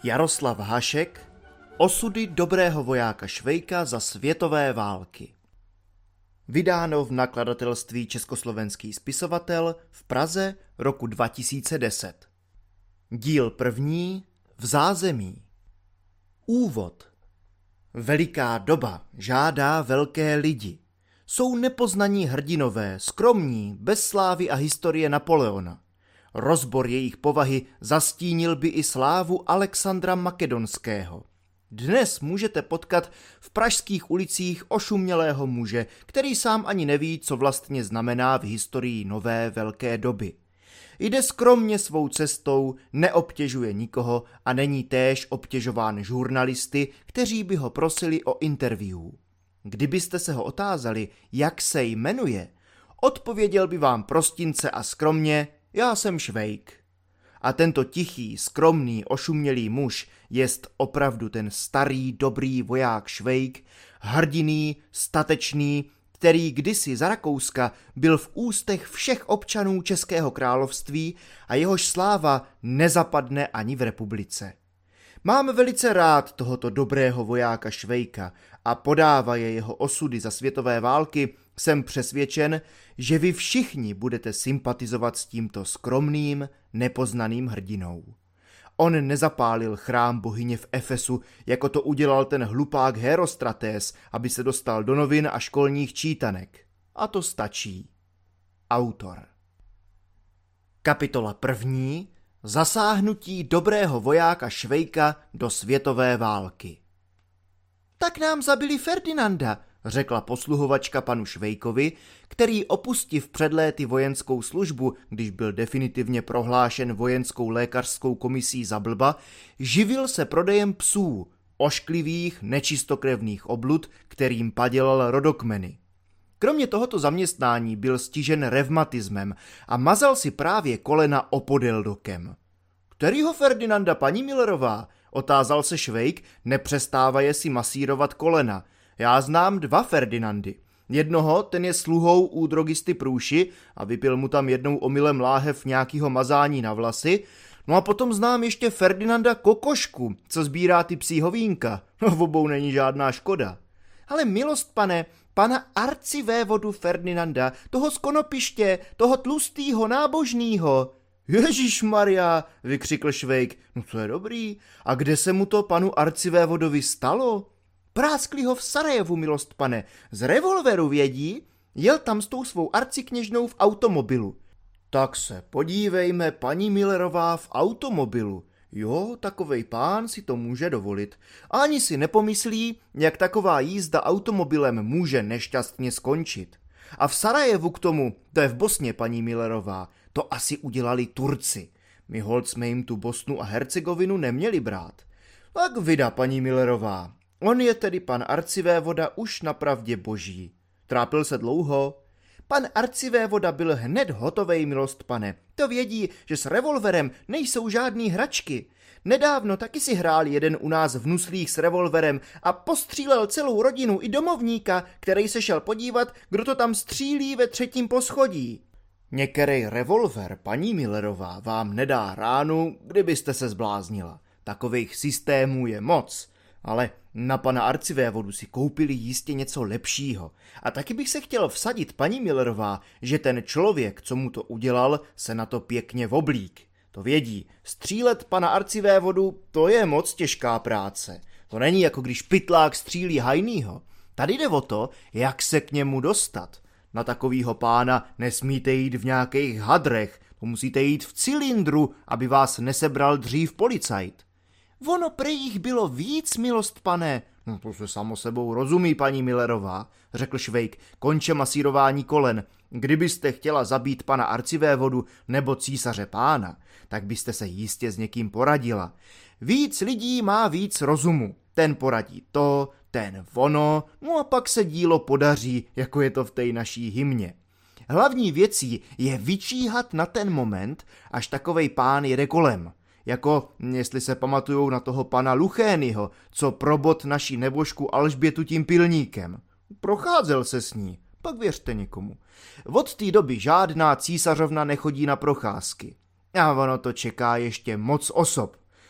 Jaroslav Hašek, Osudy dobrého vojáka Švejka za světové války. Vydáno v nakladatelství Československý spisovatel v Praze roku 2010. Díl první. V zázemí. Úvod. Veliká doba žádá velké lidi. Jsou nepoznaní hrdinové, skromní, bez slávy a historie Napoleona. Rozbor jejich povahy zastínil by i slávu Alexandra Makedonského. Dnes můžete potkat v pražských ulicích ošumělého muže, který sám ani neví, co vlastně znamená v historii nové velké doby. Jde skromně svou cestou, neobtěžuje nikoho a není též obtěžován žurnalisty, kteří by ho prosili o interview. Kdybyste se ho otázali, jak se jmenuje, odpověděl by vám prostince a skromně: já jsem Švejk. A tento tichý, skromný, ošumělý muž jest opravdu ten starý, dobrý voják Švejk, hrdinný, statečný, který kdysi za Rakouska byl v ústech všech občanů Českého království a jehož sláva nezapadne ani v republice. Mám velice rád tohoto dobrého vojáka Švejka a podávaje jeho osudy za světové války, jsem přesvědčen, že vy všichni budete sympatizovat s tímto skromným, nepoznaným hrdinou. On nezapálil chrám bohyně v Efesu, jako to udělal ten hlupák Herostratés, aby se dostal do novin a školních čítanek. A to stačí. Autor. Kapitola první. Zasáhnutí dobrého vojáka Švejka do světové války. Tak nám zabili Ferdinanda, řekla posluhovačka panu Švejkovi, který opustiv před léty vojenskou službu, když byl definitivně prohlášen vojenskou lékařskou komisí za blba, živil se prodejem psů, ošklivých, nečistokrevných oblud, kterým padělal rodokmeny. Kromě tohoto zaměstnání byl stižen revmatismem a mazal si právě kolena opodéldokem. Kterýho Ferdinanda, paní Millerová? Otázal se Švejk, nepřestávaje si masírovat kolena. Já znám 2 Ferdinandy. Jednoho, ten je sluhou u drogisty Průši a vypil mu tam jednou omylem láhev nějakýho mazání na vlasy. No a potom znám ještě Ferdinanda Kokošku, co sbírá ty psí hovínka. No v obou není žádná škoda. Ale milost pane, pana arcivévodu Ferdinanda, toho z Konopiště, toho tlustýho, nábožnýho. Ježišmarja, vykřikl Švejk, no to je dobrý. A kde se mu to panu arcivévodovi stalo? Práskli ho v Sarajevu, milost pane, z revolveru vědí, jel tam s tou svou arcikněžnou v automobilu. Tak se podívejme, paní Millerová, v automobilu. Jo, takovej pán si to může dovolit. Ani si nepomyslí, jak taková jízda automobilem může nešťastně skončit. A v Sarajevu k tomu, to je v Bosně, paní Millerová, to asi udělali Turci. My holt jsme jim tu Bosnu a Hercegovinu neměli brát. Tak vida, paní Millerová. On je tedy pan arcivévoda už napravdě boží. Trápil se dlouho? Pan arcivévoda byl hned hotovej, milost pane. To vědí, že s revolverem nejsou žádný hračky. Nedávno taky si hrál jeden u nás v Nuslích s revolverem a postřílel celou rodinu i domovníka, který se šel podívat, kdo to tam střílí ve 3. poschodí. Někerej revolver, paní Millerová, vám nedá ránu, kdybyste se zbláznila. Takových systémů je moc. Ale na pana arcivévodu si koupili jistě něco lepšího. A taky bych se chtěl vsadit, paní Millerová, že ten člověk, co mu to udělal, se na to pěkně voblík. To vědí, střílet pana arcivévodu, to je moc těžká práce. To není jako když pytlák střílí hajnýho. Tady jde o to, jak se k němu dostat. Na takovýho pána nesmíte jít v nějakých hadrech, to musíte jít v cylindru, aby vás nesebral dřív policajt. Ono prej jich bylo víc, milost pane. No to se samo sebou rozumí, paní Millerová, řekl Švejk, konče masírování kolen. Kdybyste chtěla zabít pana arcivévodu nebo císaře pána, tak byste se jistě s někým poradila. Víc lidí má víc rozumu. Ten poradí to, ten ono, no a pak se dílo podaří, jako je to v té naší hymně. Hlavní věcí je vyčíhat na ten moment, až takovej pán jede kolem. Jako, jestli se pamatujou na toho pana Luchényho, co probot naší nebožku Alžbětu tím pilníkem. Procházel se s ní, pak věřte někomu. Od té doby žádná císařovna nechodí na procházky. A ono to čeká ještě moc osob.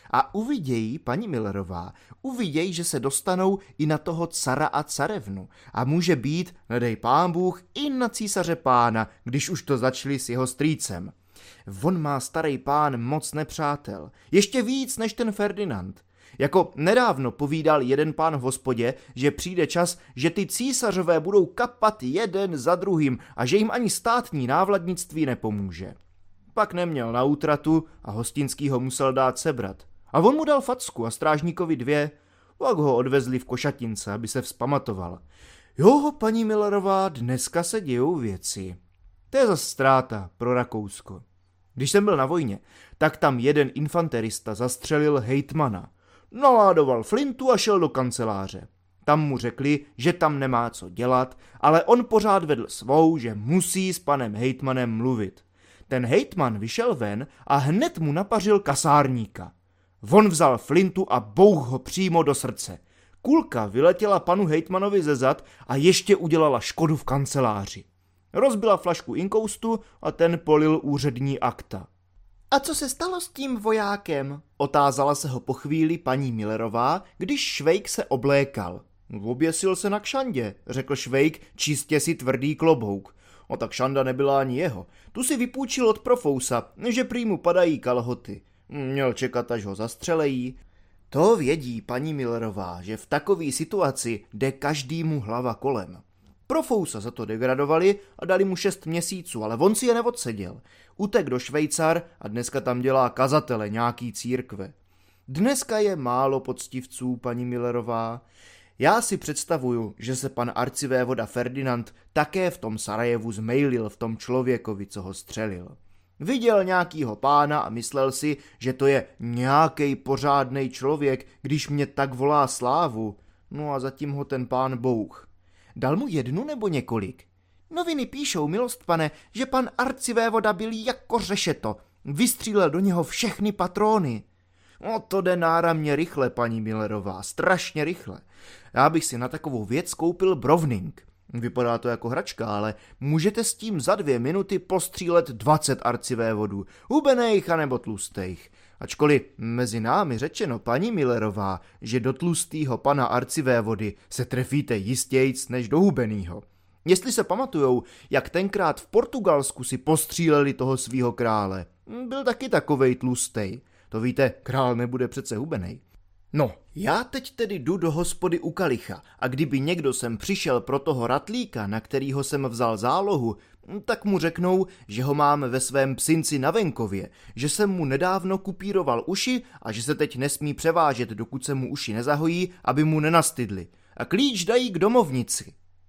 A uvidějí, paní Millerová, uvidějí, že se dostanou i na toho cara a carevnu. A může být, nedej pán Bůh, i na císaře pána, když už to začali s jeho strýcem. On má starý pán moc nepřátel. Ještě víc než ten Ferdinand. Jako nedávno povídal jeden pán v hospodě, že přijde čas, že ty císařové budou kapat jeden za druhým a že jim ani státní návladnictví nepomůže. Pak neměl na útratu a hostinský ho musel dát sebrat. A on mu dal facku a strážníkovi 2, pak ho odvezli v košatince, aby se vzpamatoval. Jo, paní Millerová, dneska se dějou věci. To je zas ztráta pro Rakousko. Když jsem byl na vojně, tak tam jeden infanterista zastřelil hejtmana. Naládoval flintu a šel do kanceláře. Tam mu řekli, že tam nemá co dělat, ale on pořád vedl svou, že musí s panem hejtmanem mluvit. Ten hejtman vyšel ven a hned mu napařil kasárníka. On vzal flintu a bouch ho přímo do srdce. Kulka vyletěla panu hejtmanovi ze zad a ještě udělala škodu v kanceláři. Rozbila flašku inkoustu a ten polil úřední akta. A co se stalo s tím vojákem? Otázala se ho po chvíli paní Millerová, když Švejk se oblékal. Oběsil se na kšandě, řekl Švejk, čistě si tvrdý klobouk. No tak šanda nebyla ani jeho. Tu si vypůjčil od Profousa, že prý mu padají kalhoty. Měl čekat, až ho zastřelejí. To vědí paní Millerová, že v takové situaci jde každému hlava kolem. Profousa za to degradovali a dali mu 6 měsíců, ale on si je neodseděl. Utek do Švejcar a dneska tam dělá kazatele nějaký církve. Dneska je málo poctivců, paní Millerová. Já si představuju, že se pan arcivévoda Ferdinand také v tom Sarajevu zmejlil v tom člověkovi, co ho střelil. Viděl nějakýho pána a myslel si, že to je nějakej pořádnej člověk, když mě tak volá slávu. No a zatím ho ten pán bouch. Dal mu 1 nebo několik? Noviny píšou, milost pane, že pan arcivévoda byl jako řešeto. Vystřílel do něho všechny patróny. No to jde náramně rychle, paní Millerová, strašně rychle. Já bych si na takovou věc koupil Browning. Vypadá to jako hračka, ale můžete s tím za 2 minuty postřílet 20 arcivévodů, hubenejch anebo tlustejch. Ačkoliv mezi námi řečeno, paní Millerová, že do tlustýho pana arcivévody se trefíte jistějc než do hubenýho. Jestli se pamatujou, jak tenkrát v Portugalsku si postříleli toho svýho krále, byl taky takovej tlustej. To víte, král nebude přece hubenej. No, já teď tedy jdu do hospody u kalicha a kdyby někdo sem přišel pro toho ratlíka, na kterýho jsem vzal zálohu, tak mu řeknou, že ho mám ve svém psinci na venkově, že jsem mu nedávno kupíroval uši a že se teď nesmí převážet, dokud se mu uši nezahojí, aby mu nenastydli. A klíč dají k domovnici.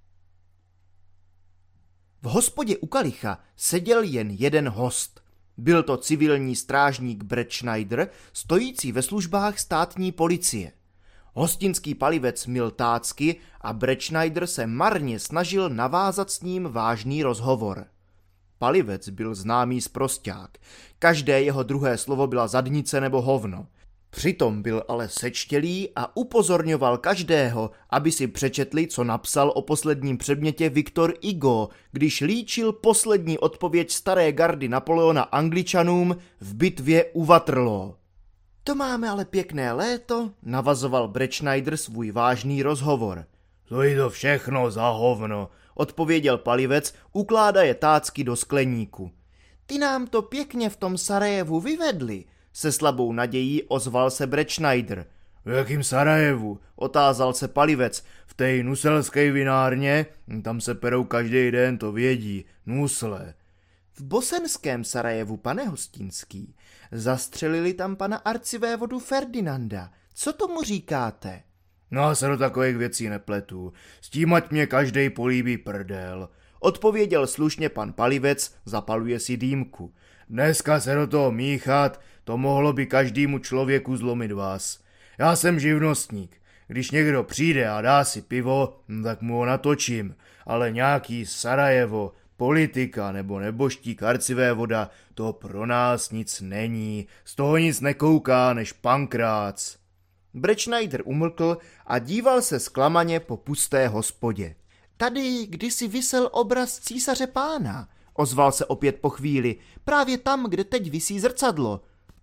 V hospodě u kalicha seděl jen jeden host. Byl to civilní strážník Brett Schneider, stojící ve službách státní policie. Hostinský palivec mil tácky a Brett Schneider se marně snažil navázat s ním vážný rozhovor. Palivec byl známý sprosťák. Každé jeho druhé slovo byla zadnice nebo hovno. Přitom byl ale sečtělý a upozorňoval každého, aby si přečetli, co napsal o posledním předmětě Victor Hugo, když líčil poslední odpověď staré gardy Napoleona Angličanům v bitvě u Waterloo. To máme ale pěkné léto, navazoval Brett Schneider svůj vážný rozhovor. To je to všechno za hovno, odpověděl palivec, ukládaje tácky do skleníku. Ty nám to pěkně v tom Sarajevu vyvedli, se slabou nadějí ozval se Brett Schneider. V jakým Sarajevu? Otázal se palivec. V té nuselské vinárně? Tam se perou každý den, to vědí. Nusle. V bosenském Sarajevu, pane Hostinský. Zastřelili tam pana arcivévodu Ferdinanda. Co tomu říkáte? No já se do takových věcí nepletu. S tím ať mě každej políbí prdel. Odpověděl slušně pan palivec, zapaluje si dýmku. Dneska se do toho míchat, to mohlo by každému člověku zlomit vás. Já jsem živnostník. Když někdo přijde a dá si pivo, tak mu ho natočím. Ale nějaký Sarajevo, politika nebo neboštík arcivévoda, to pro nás nic není. Z toho nic nekouká než pankrác. Brett Schneider umlkl a díval se zklamaně po pusté hospodě. Tady kdysi visel obraz císaře pána, ozval se opět po chvíli, právě tam, kde teď visí zrcadlo.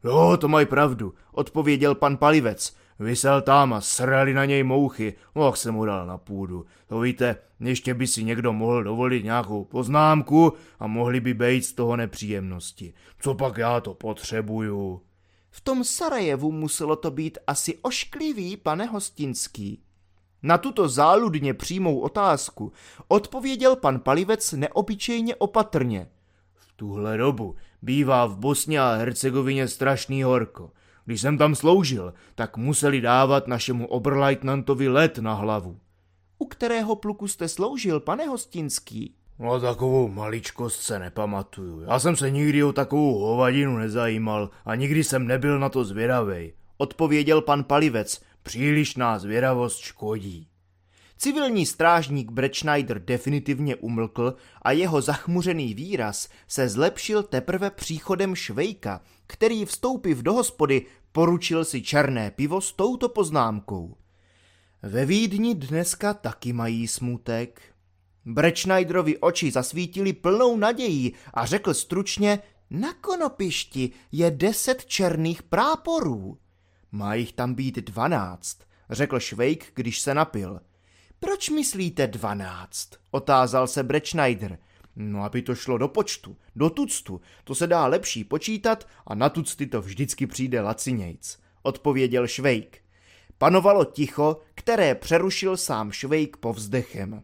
Jo, to mají pravdu, odpověděl pan Palivec. Vysel tam a srali na něj mouchy, se mu dal na půdu. To víte, ještě by si někdo mohl dovolit nějakou poznámku a mohli by bejt z toho nepříjemnosti. Co pak já to potřebuju? V tom Sarajevu muselo to být asi ošklivý, pane Hostinský. Na tuto záludně přímou otázku odpověděl pan Palivec neobyčejně opatrně. V tuhle dobu bývá v Bosně a Hercegovině strašný horko. Když jsem tam sloužil, tak museli dávat našemu oberleutnantovi led na hlavu. U kterého pluku jste sloužil, pane Hostinský? No takovou maličkost se nepamatuju. Já jsem se nikdy o takovou hovadinu nezajímal a nikdy jsem nebyl na to zvědavej, odpověděl pan Palivec. Přílišná zvědavost škodí. Civilní strážník Brettschneider definitivně umlkl a jeho zachmuřený výraz se zlepšil teprve příchodem Švejka, který vstoupiv do hospody poručil si černé pivo s touto poznámkou. Ve Vídni dneska taky mají smutek. Brettschneiderovi oči zasvítily plnou nadějí a řekl stručně, na konopišti je 10 černých práporů. Má jich tam být 12, řekl Švejk, když se napil. Proč myslíte 12? Otázal se Brettschneider. No, aby to šlo do počtu, do tuctu, to se dá lepší počítat a na tucty to vždycky přijde lacinějc, odpověděl Švejk. Panovalo ticho, které přerušil sám Švejk povzdechem.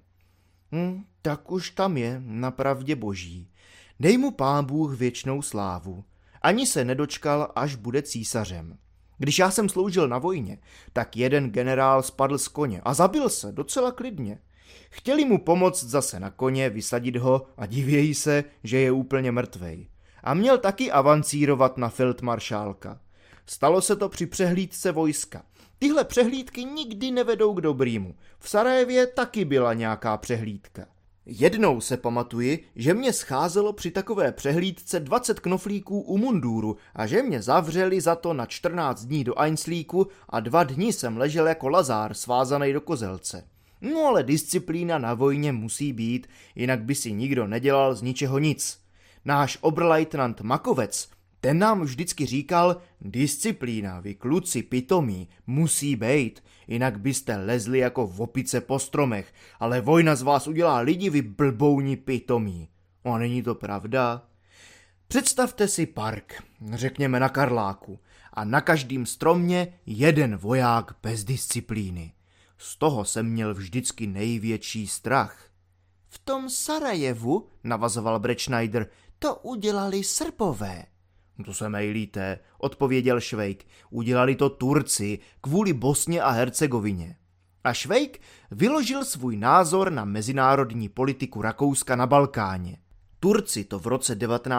Tak už tam je, na pravdě boží. Dej mu Pán Bůh věčnou slávu. Ani se nedočkal, až bude císařem. Když já jsem sloužil na vojně, tak jeden generál spadl z koně a zabil se docela klidně. Chtěli mu pomoct zase na koně, vysadit ho a divějí se, že je úplně mrtvej. A měl taky avancírovat na feldmaršálka. Stalo se to při přehlídce vojska. Tyhle přehlídky nikdy nevedou k dobrýmu. V Sarajevě taky byla nějaká přehlídka. Jednou se pamatuji, že mě scházelo při takové přehlídce 20 knoflíků u mundúru a že mě zavřeli za to na 14 dní do Einslíku a 2 dny jsem ležel jako lazár svázaný do kozelce. No ale disciplína na vojně musí být, jinak by si nikdo nedělal z ničeho nic. Náš oberleutnant Makovec, ten nám vždycky říkal, disciplína, vy kluci pitomí, musí bejt, jinak byste lezli jako vopice po stromech, ale vojna z vás udělá lidi, vy blbouni pitomí. A není to pravda? Představte si park, řekněme na Karláku, a na každém stromě jeden voják bez disciplíny. Z toho jsem měl vždycky největší strach. V tom Sarajevu, navazoval Brettschneider, to udělali Srbové. To se mejlíte, odpověděl Švejk. Udělali to Turci kvůli Bosně a Hercegovině. A Švejk vyložil svůj názor na mezinárodní politiku Rakouska na Balkáně. Turci to v roce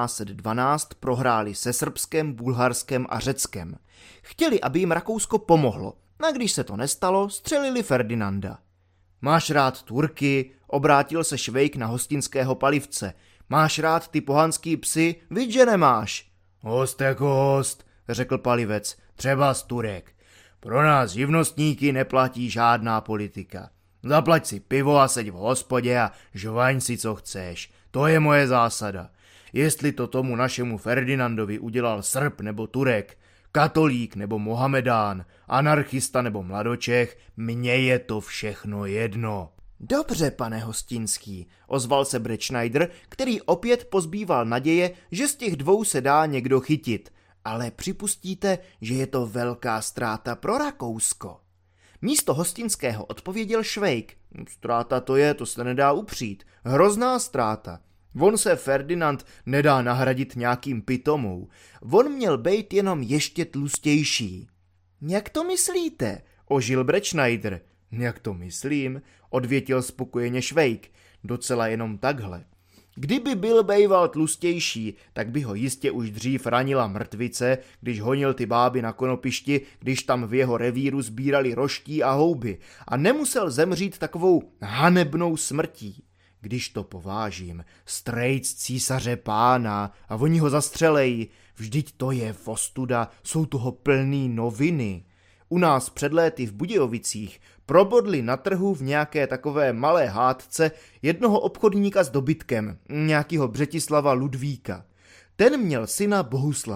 1912 prohráli se Srbskem, Bulharskem a Řeckem. Chtěli, aby jim Rakousko pomohlo, a když se to nestalo, střelili Ferdinanda. Máš rád Turky? Obrátil se Švejk na hostinského Palivce. Máš rád ty pohanský psy? Vidť, že nemáš. Host jako host, řekl Palivec, třeba z Turek. Pro nás živnostníky neplatí žádná politika. Zaplať si pivo a seď v hospodě a žvaň si, co chceš. To je moje zásada. Jestli to tomu našemu Ferdinandovi udělal Srb nebo Turek, katolík nebo Mohamedán, anarchista nebo mladočech, mně je to všechno jedno. Dobře, pane Hostinský, ozval se Brettschneider, který opět pozbýval naděje, že z těch dvou se dá někdo chytit. Ale připustíte, že je to velká ztráta pro Rakousko. Místo Hostinského odpověděl Švejk. Ztráta to je, to se nedá upřít. Hrozná ztráta. On se Ferdinand nedá nahradit nějakým pitomou. On měl být jenom ještě tlustější. Jak to myslíte? Ožil Brettschneider. Jak to myslím? Odvětil spokojeně Švejk. Docela jenom takhle. Kdyby byl bejval tlustější, tak by ho jistě už dřív ranila mrtvice, když honil ty báby na konopišti, když tam v jeho revíru sbírali roští a houby a nemusel zemřít takovou hanebnou smrtí. Když to povážím, strejc císaře pána a oni ho zastřelejí, vždyť to je ostuda, jsou toho plný noviny. U nás před léty v Budějovicích probodli na trhu v nějaké takové malé hádce jednoho obchodníka s dobytkem, nějakýho Břetislava Ludvíka. Ten měl syna Bohuslava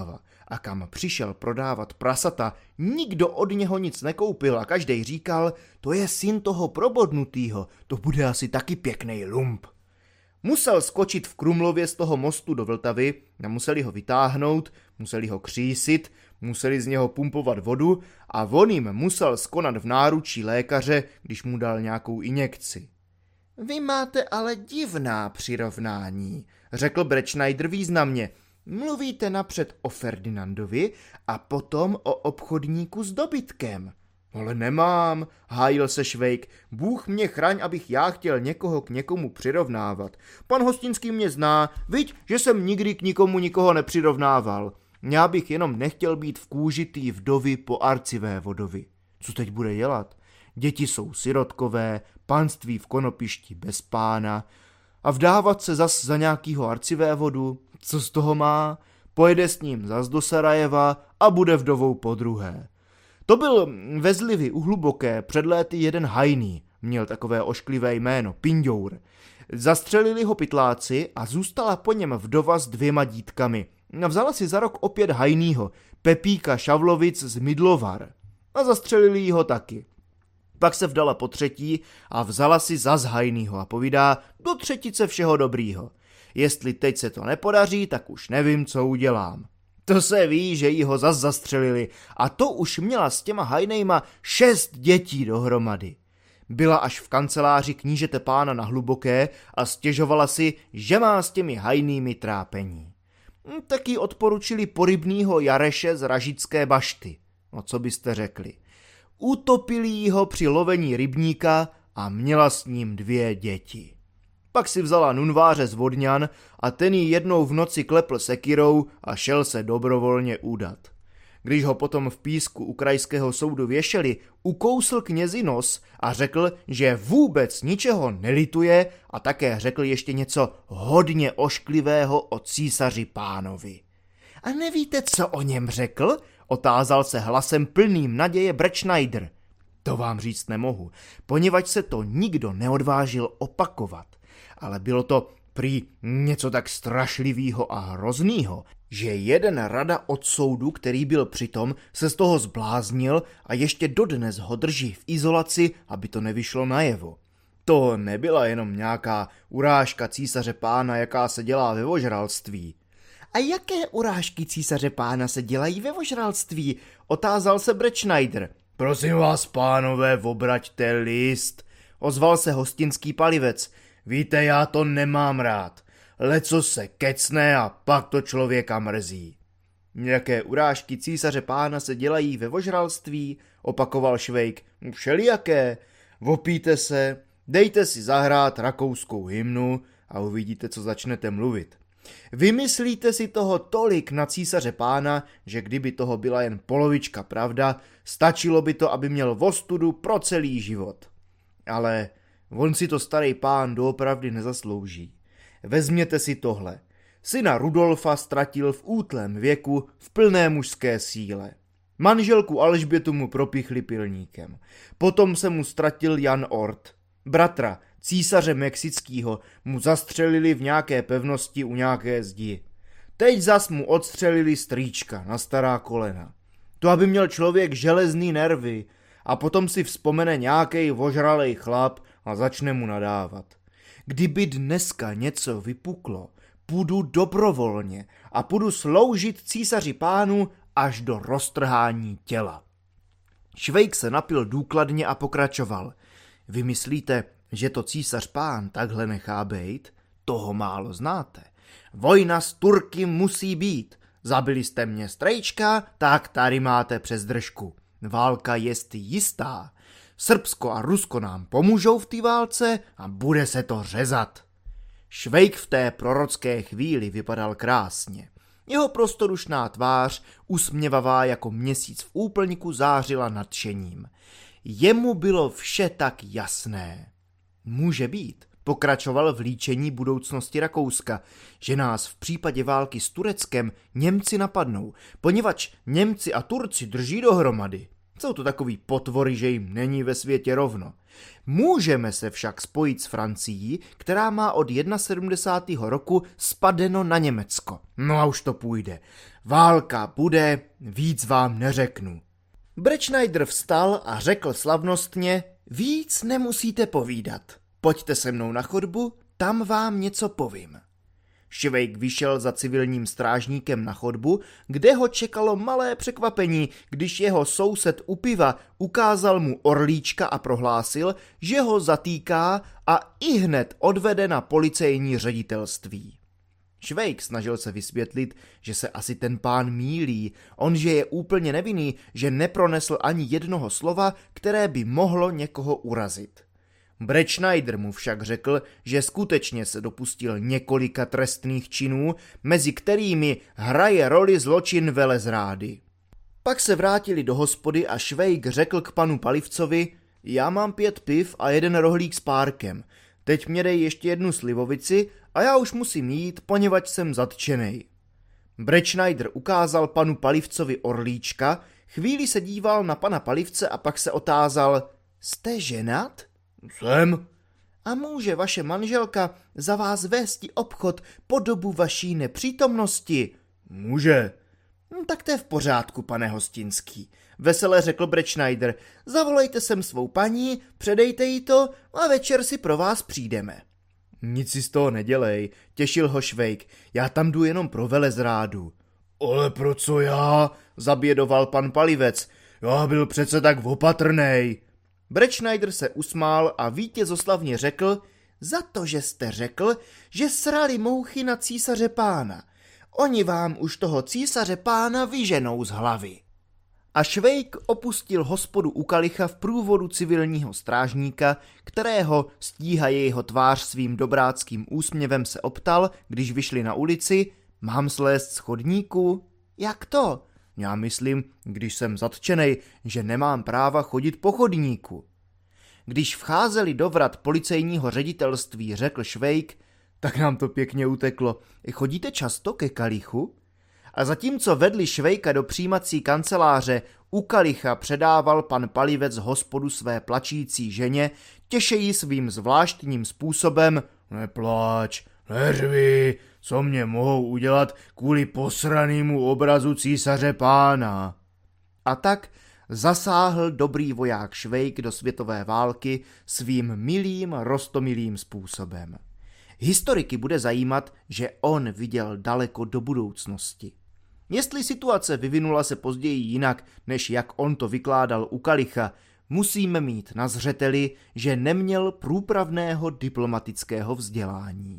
a kam přišel prodávat prasata, nikdo od něho nic nekoupil a každej říkal, to je syn toho probodnutýho, to bude asi taky pěknej lump. Musel skočit v Krumlově z toho mostu do Vltavy a museli ho vytáhnout, museli ho křísit, museli z něho pumpovat vodu a on jim musel skonat v náručí lékaře, když mu dal nějakou injekci. Vy máte ale divná přirovnání, řekl Bretschneider významně. Mluvíte napřed o Ferdinandovi a potom o obchodníku s dobytkem. Ale nemám, hájil se Švejk. Bůh mě chraň, abych já chtěl někoho k někomu přirovnávat. Pan Hostinský mě zná, viď, že jsem nikdy k nikomu nikoho nepřirovnával. Já bych jenom nechtěl být v kůži tý vdovy po arcivévodovi. Co teď bude dělat? Děti jsou sirotkové, panství v Konopišti bez pána a vdávat se zas za nějakýho arcivévodu, co z toho má? Pojede s ním zas do Sarajeva a bude vdovou podruhé. To byl ve Zlivy u Hluboké před léty jeden hajný, měl takové ošklivé jméno, Pinďour. Zastřelili ho pytláci a zůstala po něm vdova s 2 dítkami. Vzala si za rok opět hajnýho, Pepíka Šavlovic z Midlovar. A zastřelili ho taky. Pak se vdala po 3. a vzala si zas hajnýho a povídá do 3. všeho dobrýho. Jestli teď se to nepodaří, tak už nevím, co udělám. To se ví, že jí ho zas zastřelili a to už měla s těma hajnejma 6 dětí dohromady. Byla až v kanceláři knížete pána na Hluboké a stěžovala si, že má s těmi hajnými trápení. Taky odporučili porybnýho Jareše z Ražické bašty. No co byste řekli? Utopili jí ho při lovení rybníka a měla s ním 2 děti. Pak si vzala nunváře z Vodňan a ten jí jednou v noci klepl sekirou a šel se dobrovolně udat. Když ho potom v Písku u krajského soudu věšeli, ukousl knězi nos a řekl, že vůbec ničeho nelituje a také řekl ještě něco hodně ošklivého o císaři pánovi. A nevíte, co o něm řekl? Otázal se hlasem plným naděje Bretschneider. To vám říct nemohu, poněvadž se to nikdo neodvážil opakovat. Ale bylo to prý něco tak strašlivýho a hroznýho, že jeden rada od soudu, který byl přitom, se z toho zbláznil a ještě dodnes ho drží v izolaci, aby to nevyšlo najevo. To nebyla jenom nějaká urážka císaře pána, jaká se dělá ve vožralství. A jaké urážky císaře pána se dělají ve vožralství? Otázal se Bretschneider. Prosím vás, pánové, obraťte list, ozval se Hostinský palivec. Víte, já to nemám rád. Leco se kecne a pak to člověka mrzí. Jaké urážky císaře pána se dělají ve vožralství, opakoval Švejk. Všelijaké. Vopíte se, dejte si zahrát rakouskou hymnu a uvidíte, co začnete mluvit. Vymyslíte si toho tolik na císaře pána, že kdyby toho byla jen polovička pravda, stačilo by to, aby měl vostudu pro celý život. Ale on si to starý pán doopravdy nezaslouží. Vezměte si tohle. Syna Rudolfa ztratil v útlém věku v plné mužské síle. Manželku Alžbětu mu propichli pilníkem. Potom se mu ztratil Jan Ort. Bratra, císaře Mexického, mu zastřelili v nějaké pevnosti u nějaké zdi. Teď zas mu odstřelili strýčka na stará kolena. To aby měl člověk železný nervy a potom si vzpomene nějakej ožralej chlap a začne mu nadávat. Kdyby dneska něco vypuklo, půjdu dobrovolně a půjdu sloužit císaři pánu až do roztrhání těla. Švejk se napil důkladně a pokračoval. Vy myslíte, že to císař pán takhle nechá bejt? Toho málo znáte. Vojna s Turky musí být. Zabili jste mě strejčka, tak tady máte přes držku. Válka jest jistá. Srbsko a Rusko nám pomůžou v té válce a bude se to řezat. Švejk v té prorocké chvíli vypadal krásně. Jeho prostorušná tvář, usměvavá jako měsíc v úplňku, zářila nadšením. Jemu bylo vše tak jasné. Může být, pokračoval v líčení budoucnosti Rakouska, že nás v případě války s Tureckem Němci napadnou, poněvadž Němci a Turci drží dohromady. Jsou to takový potvory, že jim není ve světě rovno. Můžeme se však spojit s Francií, která má od 71. roku spadeno na Německo. No a už to půjde. Válka bude, víc vám neřeknu. Brettschneider vstal a řekl slavnostně, víc nemusíte povídat. Pojďte se mnou na chodbu, tam vám něco povím. Švejk vyšel za civilním strážníkem na chodbu, kde ho čekalo malé překvapení, když jeho soused u piva ukázal mu orlíčka a prohlásil, že ho zatýká a ihned odvede na policejní ředitelství. Švejk snažil se vysvětlit, že se asi ten pán mýlí, on že je úplně nevinný, že nepronesl ani jednoho slova, které by mohlo někoho urazit. Brettschneider mu však řekl, že skutečně se dopustil několika trestných činů, mezi kterými hraje roli zločin velezrády. Pak se vrátili do hospody a Švejk řekl k panu Palivcovi, já mám 5 piv a 1 rohlík s párkem, teď mě dej ještě 1 slivovici a já už musím jít, poněvadž jsem zatčenej. Brettschneider ukázal panu Palivcovi orlíčka, chvíli se díval na pana Palivce a pak se otázal, jste ženat? Jsem. A může vaše manželka za vás vésti obchod po dobu vaší nepřítomnosti? Může. Tak to je v pořádku, pane Hostinský, vesele řekl Brettschneider. Zavolejte sem svou paní, předejte jí to a večer si pro vás přijdeme. Nic si z toho nedělej, těšil ho Švejk, já tam jdu jenom pro velezrádu. Ale pro co já? Zabědoval pan Palivec, já byl přece tak opatrnej. Brettschneider se usmál a vítězoslavně řekl, za to, že jste řekl, že srali mouchy na císaře pána. Oni vám už toho císaře pána vyženou z hlavy. A Švejk opustil hospodu u kalicha v průvodu civilního strážníka, kterého stíhaje jeho tvář svým dobráckým úsměvem se optal, když vyšli na ulici, mám slézt z chodníku? Jak to? Já myslím, když jsem zatčenej, že nemám práva chodit po chodníku. Když vcházeli do vrat policejního ředitelství, řekl Švejk, tak nám to pěkně uteklo. Chodíte často ke kalichu? A zatímco vedli Švejka do přijímací kanceláře, u kalicha předával pan Palivec hospodu své plačící ženě, těšejí svým zvláštním způsobem, nepláč, neřvi, co mě mohou udělat kvůli posranému obrazu císaře pána. A tak zasáhl dobrý voják Švejk do světové války svým milým, roztomilým způsobem. Historiky bude zajímat, že on viděl daleko do budoucnosti. Jestli situace vyvinula se později jinak, než jak on to vykládal u kalicha, musíme mít na zřeteli, že neměl průpravného diplomatického vzdělání.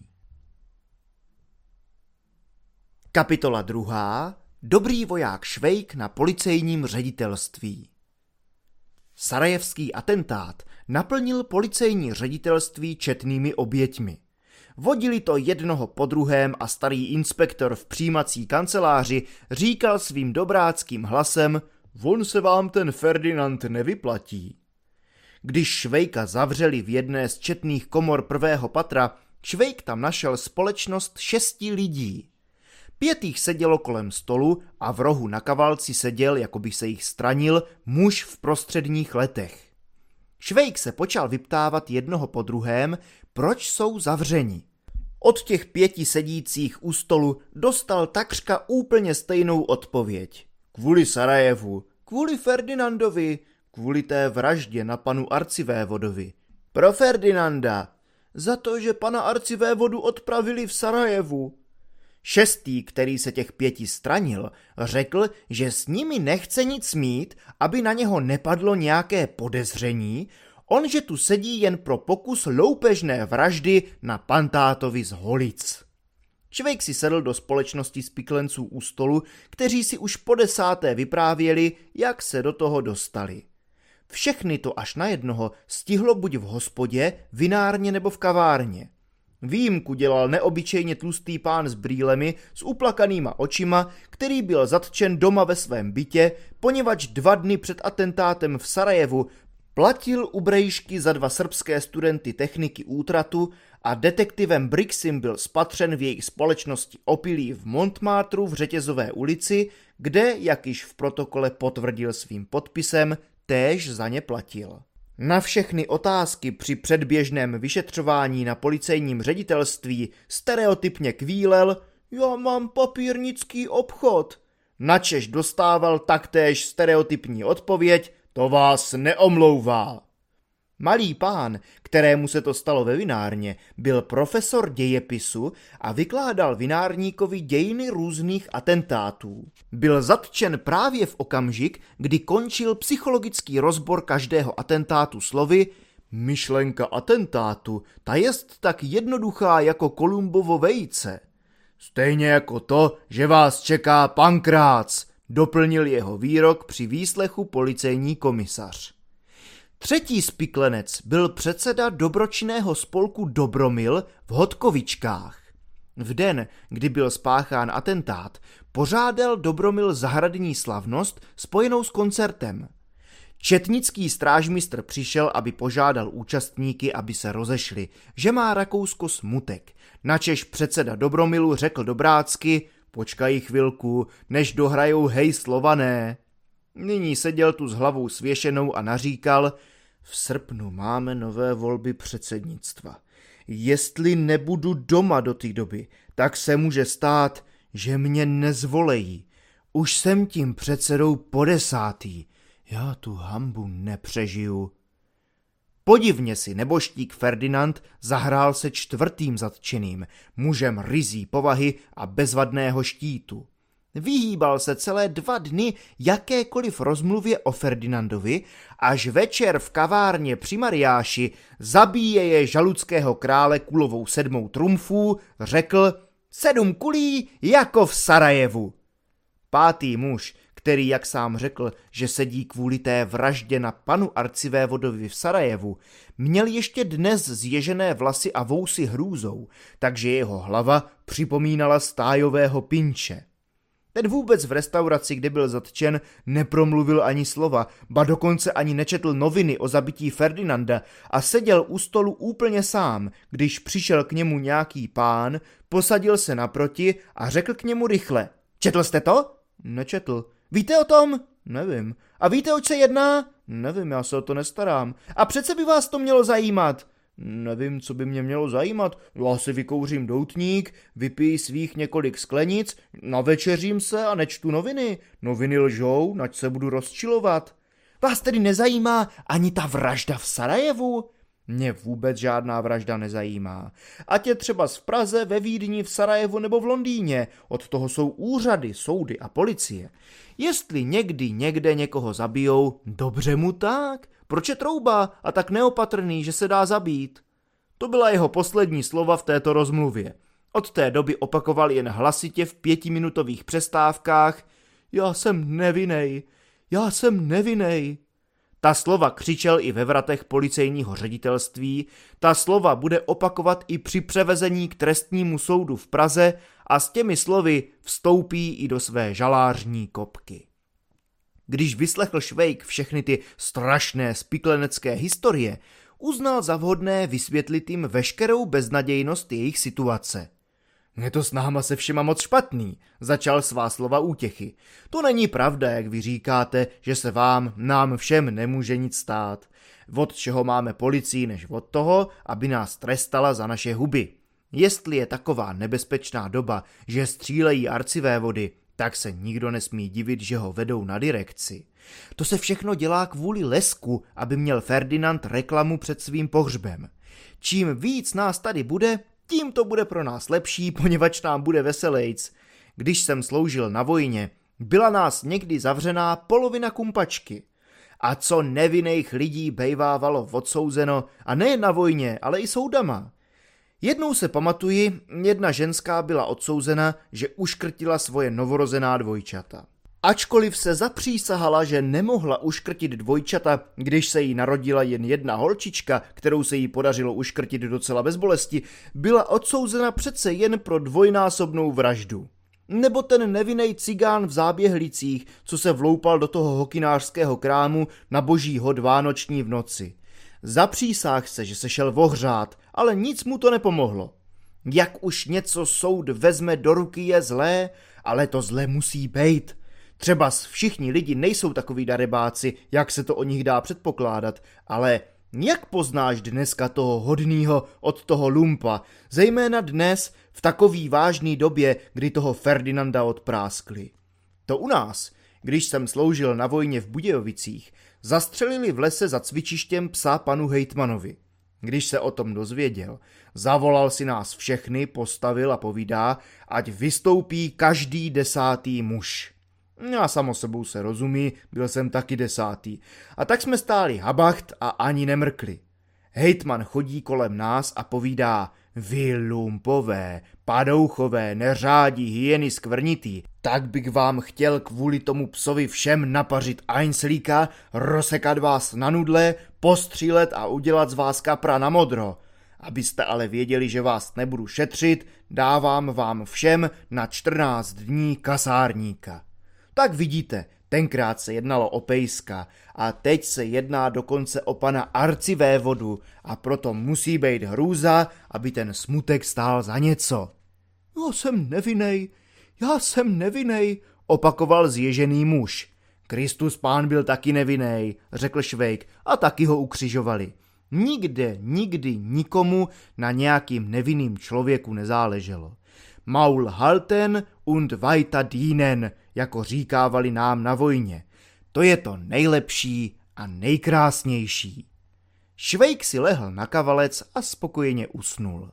Kapitola 2. Dobrý voják Švejk na policejním ředitelství. Sarajevský atentát naplnil policejní ředitelství četnými oběťmi. Vodili to jednoho po druhém a starý inspektor v přijímací kanceláři říkal svým dobráckým hlasem, on se vám ten Ferdinand nevyplatí. Když Švejka zavřeli v jedné z četných komor prvého patra, Švejk tam našel společnost 6 lidí. 5 jich sedělo kolem stolu a v rohu na kavalci seděl, jako by se jich stranil, muž v prostředních letech. Švejk se počal vyptávat jednoho po druhém, proč jsou zavřeni. Od těch 5 sedících u stolu dostal takřka úplně stejnou odpověď. Kvůli Sarajevu, kvůli Ferdinandovi, kvůli té vraždě na panu arcivévodovi. Pro Ferdinanda, za to, že pana arcivévodu odpravili v Sarajevu. 6., který se těch 5 stranil, řekl, že s nimi nechce nic mít, aby na něho nepadlo nějaké podezření, on že tu sedí jen pro pokus loupežné vraždy na pantátovi z Holic. Švejk si sedl do společnosti spiklenců u stolu, kteří si už po 10. vyprávěli, jak se do toho dostali. Všechny to až na jednoho stihlo buď v hospodě, vinárně nebo v kavárně. Výjimku dělal neobyčejně tlustý pán s brýlemi, s uplakanýma očima, který byl zatčen doma ve svém bytě, poněvadž 2 dny před atentátem v Sarajevu Platil u Brejšky za 2 srbské studenty techniky útratu a detektivem Brixim byl spatřen v jejich společnosti opilý v Montmartru v Řetězové ulici, kde, jak již v protokole potvrdil svým podpisem, též za ně platil. Na všechny otázky při předběžném vyšetřování na policejním ředitelství stereotypně kvílel: já mám papírnický obchod. Načež dostával taktéž stereotypní odpověď: to vás neomlouvá. Malý pán, kterému se to stalo ve vinárně, byl profesor dějepisu a vykládal vinárníkovi dějiny různých atentátů. Byl zatčen právě v okamžik, kdy končil psychologický rozbor každého atentátu slovy: myšlenka atentátu, ta jest tak jednoduchá jako Kolumbovo vejce. Stejně jako to, že vás čeká pankrác, doplnil jeho výrok při výslechu policejní komisař. Třetí spiklenec byl předseda dobročinného spolku Dobromil v Hodkovičkách. V den, kdy byl spáchán atentát, pořádal Dobromil zahradní slavnost spojenou s koncertem. Četnický strážmistr přišel, aby požádal účastníky, aby se rozešli, že má Rakousko smutek. Načež předseda Dobromilu řekl dobrácky: počkají chvilku, než dohrajou Hej Slované. Nyní seděl tu s hlavou svěšenou a naříkal: v srpnu máme nové volby předsednictva. Jestli nebudu doma do té doby, tak se může stát, že mě nezvolejí. Už jsem tím předsedou po 10. Já tu hanbu nepřežiju. Podivně si neboštík Ferdinand zahrál se 4. zatčeným, mužem ryzí povahy a bezvadného štítu. Vyhýbal se celé 2 dny jakékoliv rozmluvě o Ferdinandovi, až večer v kavárně při Mariáši zabíjeje žaluckého krále kulovou 7. trumfů řekl: 7 kulí jako v Sarajevu. 5. muž, který, jak sám řekl, že sedí kvůli té vraždě na panu arcivévodovi v Sarajevu, měl ještě dnes zježené vlasy a vousy hrůzou, takže jeho hlava připomínala stájového pinče. Ten vůbec v restauraci, kde byl zatčen, nepromluvil ani slova, ba dokonce ani nečetl noviny o zabití Ferdinanda a seděl u stolu úplně sám, když přišel k němu nějaký pán, posadil se naproti a řekl k němu rychle: četl jste to? Nečetl. Víte o tom? Nevím. A víte, oč se jedná? Nevím, já se o to nestarám. A přece by vás to mělo zajímat. Nevím, co by mě mělo zajímat. Já si vykouřím doutník, vypiji svých několik sklenic, navečeřím se a nečtu noviny. Noviny lžou, nač se budu rozčilovat. Vás tedy nezajímá ani ta vražda v Sarajevu? Mě vůbec žádná vražda nezajímá. Ať je třeba v Praze, ve Vídni, v Sarajevu nebo v Londýně. Od toho jsou úřady, soudy a policie. Jestli někdy někde někoho zabijou, dobře mu tak. Proč je trouba a tak neopatrný, že se dá zabít? To byla jeho poslední slova v této rozmluvě. Od té doby opakoval jen hlasitě v 5minutových přestávkách: já jsem nevinnej, já jsem nevinnej. Ta slova křičel i ve vratech policejního ředitelství, ta slova bude opakovat i při převezení k trestnímu soudu v Praze a s těmi slovy vstoupí i do své žalářní kopky. Když vyslechl Švejk všechny ty strašné spiklenecké historie, uznal za vhodné vysvětlit jim veškerou beznadějnost jejich situace. Je to s náma se všema moc špatný, začal svá slova útěchy. To není pravda, jak vy říkáte, že se nám všem nemůže nic stát. Od čeho máme policii než od toho, aby nás trestala za naše huby. Jestli je taková nebezpečná doba, že střílejí arcivévody, tak se nikdo nesmí divit, že ho vedou na direkci. To se všechno dělá kvůli lesku, aby měl Ferdinand reklamu před svým pohřbem. Čím víc nás tady bude, tím to bude pro nás lepší, poněvadž nám bude veselejc. Když jsem sloužil na vojně, byla nás někdy zavřená polovina kumpačky. A co nevinných lidí bejvávalo odsouzeno, a nejen na vojně, ale i soudama. Jednou se pamatuji, jedna ženská byla odsouzena, že uškrtila svoje novorozená dvojčata. Ačkoliv se zapřísahala, že nemohla uškrtit dvojčata, když se jí narodila jen jedna holčička, kterou se jí podařilo uškrtit docela bez bolesti, byla odsouzena přece jen pro dvojnásobnou vraždu. Nebo ten nevinnej cigán v Záběhlicích, co se vloupal do toho hokynářského krámu na boží hod vánoční v noci. Zapřísáh se, že se šel ohřát, ale nic mu to nepomohlo. Jak už něco soud vezme do ruky je zlé, ale to zlé musí bejt. Třeba všichni lidi nejsou takový darebáci, jak se to o nich dá předpokládat, ale jak poznáš dneska toho hodnýho od toho lumpa, zejména dnes v takový vážný době, kdy toho Ferdinanda odpráskli. To u nás, když jsem sloužil na vojně v Budějovicích, zastřelili v lese za cvičištěm psa panu hejtmanovi. Když se o tom dozvěděl, zavolal si nás všechny, postavil a povídá, ať vystoupí každý 10. muž. A samo sebou se rozumí, byl jsem taky 10. A tak jsme stáli habacht a ani nemrkli. Hejtman chodí kolem nás a povídá: vy lumpové, padouchové, neřádí, hyeny skvrnitý, tak bych vám chtěl kvůli tomu psovi všem napařit einslíka, rozsekat vás na nudle, postřílet a udělat z vás kapra na modro. Abyste ale věděli, že vás nebudu šetřit, dávám vám všem na 14 dní kasárníka. Tak vidíte, tenkrát se jednalo o pejska a teď se jedná dokonce o pana arcivévodu a proto musí být hrůza, aby ten smutek stál za něco. Já jsem nevinej, opakoval zježený muž. Kristus pán byl taky nevinej, řekl Švejk a taky ho ukřižovali. Nikdy nikomu na nějakým nevinným člověku nezáleželo. Maul halten und weiter dienen, jako říkávali nám na vojně. To je to nejlepší a nejkrásnější. Švejk si lehl na kavalec a spokojeně usnul.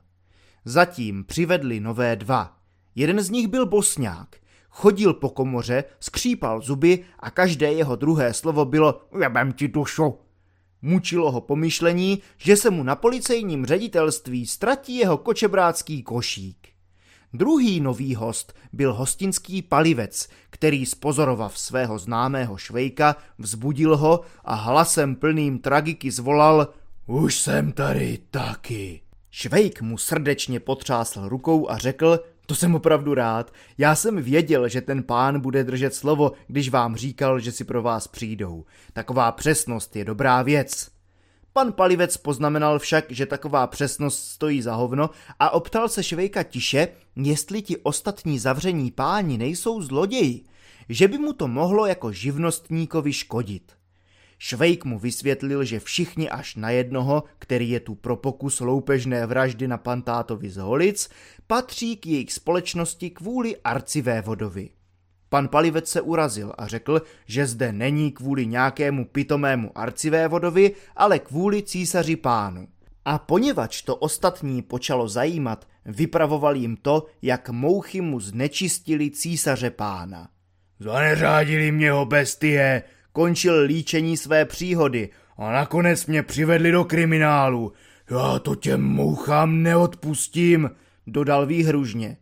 Zatím přivedli nové 2. Jeden z nich byl bosňák. Chodil po komoře, skřípal zuby a každé jeho druhé slovo bylo jebem ti dušu. Mučilo ho pomyšlení, že se mu na policejním ředitelství ztratí jeho kočebrácký košík. Druhý nový host byl hostinský palivec, který spozorovav svého známého Švejka vzbudil ho a hlasem plným tragiky zvolal: už jsem tady taky. Švejk mu srdečně potřásl rukou a řekl: to jsem opravdu rád, já jsem věděl, že ten pán bude držet slovo, když vám říkal, že si pro vás přijdou. Taková přesnost je dobrá věc. Pan Palivec poznamenal však, že taková přesnost stojí za hovno a optal se Švejka tiše, jestli ti ostatní zavření páni nejsou zloději, že by mu to mohlo jako živnostníkovi škodit. Švejk mu vysvětlil, že všichni až na jednoho, který je tu pro pokus loupežné vraždy na pantátovi z Holic, patří k jejich společnosti kvůli arcivévodovi. Pan Palivec se urazil a řekl, že zde není kvůli nějakému pitomému arcivévodovi, ale kvůli císaři pánu. A poněvadž to ostatní počalo zajímat, vypravoval jim to, jak mouchy mu znečistili císaře pána. Zaneřádili mě ho bestie, končil líčení své příhody a nakonec mě přivedli do kriminálu. Já to těm mouchám neodpustím, dodal výhružně.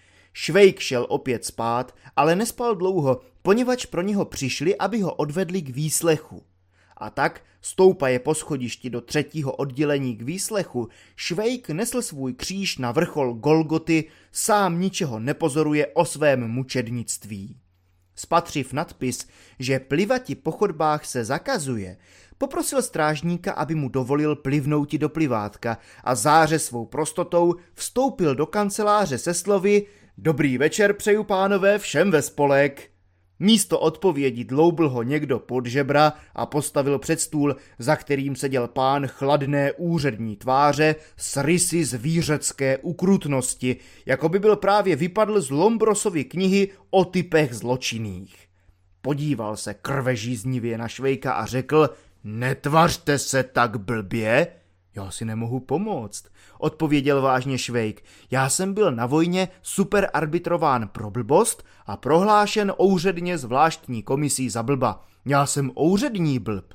Švejk šel opět spát, ale nespal dlouho, poněvadž pro něho přišli, aby ho odvedli k výslechu. A tak, stoupaje po schodišti do 3. oddělení k výslechu, Švejk nesl svůj kříž na vrchol Golgoty, sám ničeho nepozoruje o svém mučednictví. Spatřiv nadpis, že plivati po chodbách se zakazuje, poprosil strážníka, aby mu dovolil plivnouti do plivátka a záře svou prostotou vstoupil do kanceláře se slovy: dobrý večer přeju pánové všem ve spolek. Místo odpovědi dloubl ho někdo pod žebra a postavil před stůl, za kterým seděl pán chladné úřední tváře s rysy zvířecké ukrutnosti, jako by byl právě vypadl z Lombrosovy knihy o typech zločinných. Podíval se krvežíznivě na Švejka a řekl: netvařte se tak blbě. Já si nemohu pomoct, odpověděl vážně Švejk. Já jsem byl na vojně superarbitrován pro blbost a prohlášen ouředně zvláštní komisí za blba. Já jsem ouřední blb.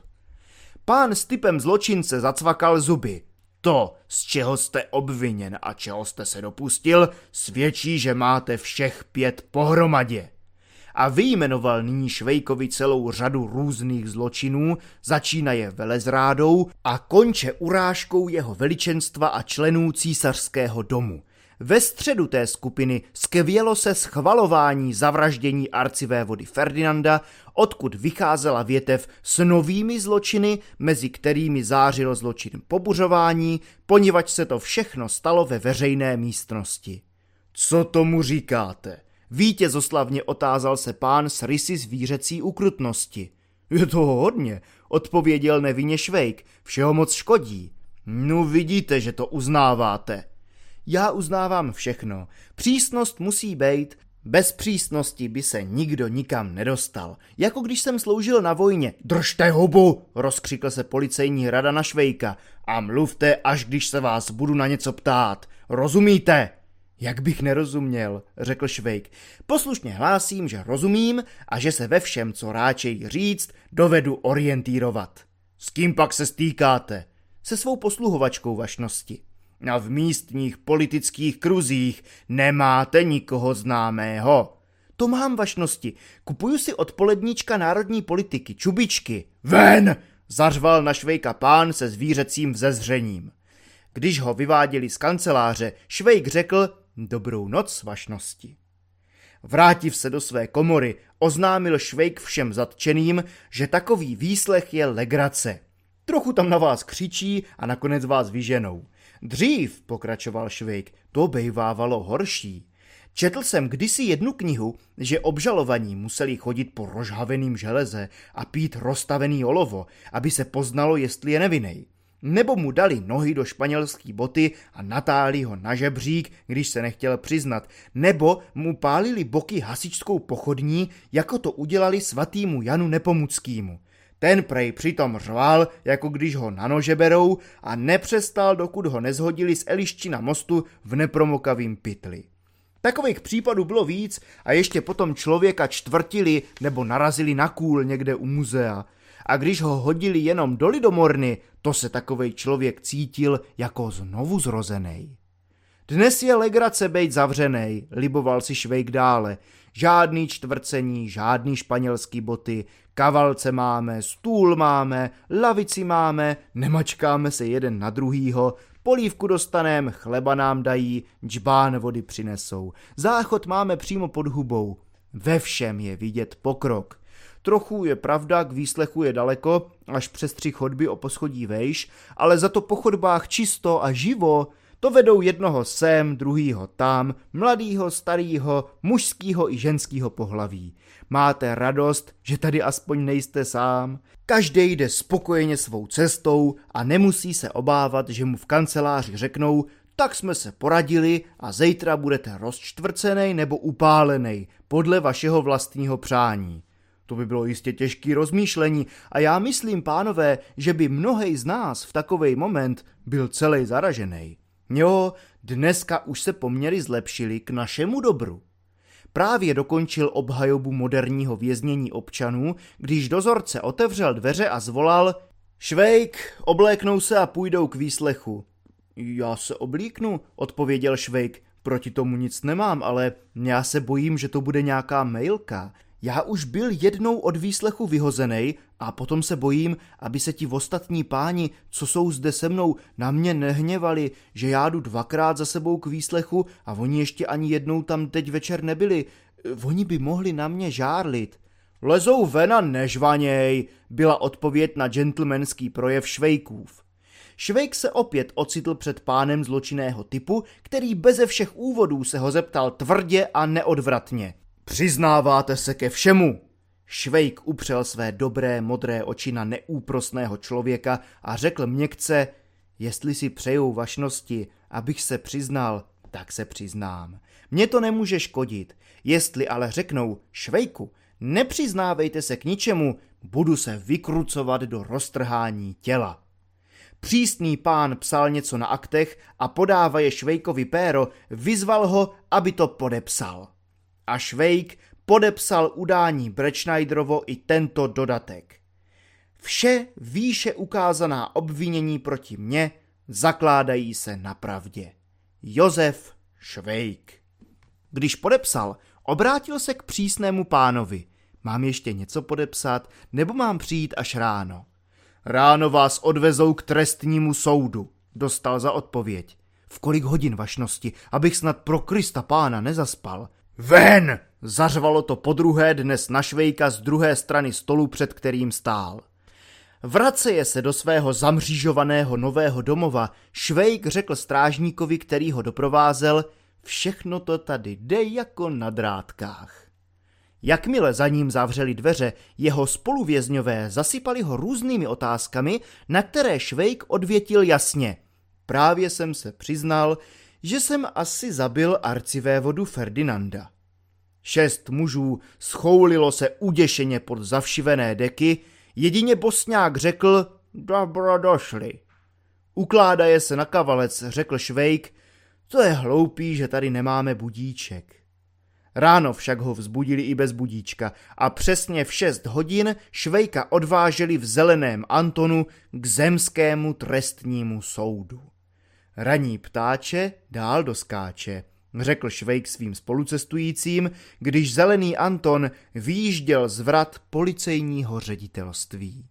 Pán s typem zločince zacvakal zuby. To, z čeho jste obviněn a čeho jste se dopustil, svědčí, že máte všech 5 pohromadě. A vyjmenoval nyní Švejkovi celou řadu různých zločinů, začínaje velezrádou a konče urážkou jeho veličenstva a členů císařského domu. Ve středu té skupiny skvělo se schvalování zavraždění arcivévody Ferdinanda, odkud vycházela větev s novými zločiny, mezi kterými zářil zločin pobuřování, poněvadž se to všechno stalo ve veřejné místnosti. Co tomu říkáte? Vítězoslavně otázal se pán s rysy zvířecí ukrutnosti. Je toho hodně, odpověděl nevinně Švejk, všeho moc škodí. No vidíte, že to uznáváte. Já uznávám všechno. Přísnost musí být, bez přísnosti by se nikdo nikam nedostal. Jako když jsem sloužil na vojně. Držte hubu, rozkřikl se policejní rada na Švejka. A mluvte, až když se vás budu na něco ptát. Rozumíte? Jak bych nerozuměl, řekl Švejk. Poslušně hlásím, že rozumím a že se ve všem, co ráčej říct, dovedu orientírovat. S kým pak se stýkáte? Se svou posluhovačkou, vašnosti. A v místních politických kruzích nemáte nikoho známého. To mám, vašnosti. Kupuju si od poledníčka národní politiky, čubičky. Ven! Zařval na Švejka pán se zvířecím vzezřením. Když ho vyváděli z kanceláře, Švejk řekl: Dobrou noc, vašnosti. Vrátiv se do své komory, oznámil Švejk všem zatčeným, že takový výslech je legrace. Trochu tam na vás křičí a nakonec vás vyženou. Dřív, pokračoval Švejk, to bejvávalo horší. Četl jsem kdysi jednu knihu, že obžalovaní museli chodit po rozhaveným železe a pít roztavený olovo, aby se poznalo, jestli je nevinnej. Nebo mu dali nohy do španělský boty a natáhli ho na žebřík, když se nechtěl přiznat, nebo mu pálili boky hasičskou pochodní, jako to udělali svatýmu Janu Nepomuckýmu. Ten prej přitom řval, jako když ho na nože berou, a nepřestal, dokud ho nezhodili z Eliščina mostu v nepromokavým pytli. Takových případů bylo víc a ještě potom člověka čtvrtili nebo narazili na kůl někde u muzea. A když ho hodili jenom do Lidomorny, to se takovej člověk cítil jako znovu zrozenej. Dnes je legrace bejt zavřenej, liboval si Švejk dále. Žádný čtvrcení, žádný španělský boty, kavalce máme, stůl máme, lavici máme, nemačkáme se jeden na druhýho, polívku dostanem, chleba nám dají, džbán vody přinesou. Záchod máme přímo pod hubou. Ve všem je vidět pokrok. Trochu je pravda, k výslechu je daleko, až přes 3 chodby o poschodí vejš, ale za to po chodbách čisto a živo. To vedou jednoho sem, druhýho tam, mladýho, starýho, mužskýho i ženskýho pohlaví. Máte radost, že tady aspoň nejste sám. Každej jde spokojeně svou cestou a nemusí se obávat, že mu v kanceláři řeknou: tak jsme se poradili a zítra budete rozčtvrcenej nebo upálenej, podle vašeho vlastního přání. To by bylo jistě těžký rozmýšlení a já myslím, pánové, že by mnohej z nás v takovej moment byl celej zaraženej. Jo, dneska už se poměry zlepšily k našemu dobru. Právě dokončil obhajobu moderního věznění občanů, když dozorce otevřel dveře a zvolal: Švejk, obléknou se a půjdou k výslechu. Já se oblíknu, odpověděl Švejk, proti tomu nic nemám, ale já se bojím, že to bude nějaká mailka. Já už byl jednou od výslechu vyhozenej a potom se bojím, aby se ti ostatní páni, co jsou zde se mnou, na mě nehněvali, že já jdu 2krát za sebou k výslechu a oni ještě ani jednou tam teď večer nebyli. Oni by mohli na mě žárlit. Lezou ven a nežvaněj, byla odpověď na gentlemanský projev Švejkův. Švejk se opět ocitl před pánem zločinného typu, který beze všech úvodů se ho zeptal tvrdě a neodvratně. Přiznáváte se ke všemu? Švejk upřel své dobré modré oči na neúprosného člověka a řekl měkce: jestli si přejou vašnosti, abych se přiznal, tak se přiznám. Mně to nemůže škodit. Jestli ale řeknou: Švejku, nepřiznávejte se k ničemu, budu se vykrucovat do roztrhání těla. Přísný pán psal něco na aktech a podávaje Švejkovi péro, vyzval ho, aby to podepsal. A Švejk podepsal udání Bretschneiderovo i tento dodatek. Vše výše ukázaná obvinění proti mně zakládají se na pravdě. Josef Švejk. Když podepsal, obrátil se k přísnému pánovi. Mám ještě něco podepsat, nebo mám přijít až ráno? Ráno vás odvezou k trestnímu soudu, dostal za odpověď. V kolik hodin, vašnosti, abych snad pro Krista pána nezaspal? Ven! Zařvalo to podruhé dnes na Švejka z druhé strany stolu, před kterým stál. Vraceje se do svého zamřížovaného nového domova, Švejk řekl strážníkovi, který ho doprovázel, všechno to tady jde jako na drátkách. Jakmile za ním zavřeli dveře, jeho spoluvězňové zasypali ho různými otázkami, na které Švejk odvětil jasně. Právě jsem se přiznal, že jsem asi zabil arcivévodu Ferdinanda. 6 mužů schoulilo se uděšeně pod zavšivené deky, jedině Bosňák řekl, dobro došli. Ukládaje se na kavalec, řekl Švejk, to je hloupý, že tady nemáme budíček. Ráno však ho vzbudili i bez budíčka a přesně v 6 hodin Švejka odváželi v zeleném Antonu k zemskému trestnímu soudu. Raní ptáče dál doskáče, řekl Švejk svým spolucestujícím, když zelený Anton vyjížděl z vrat policejního ředitelství.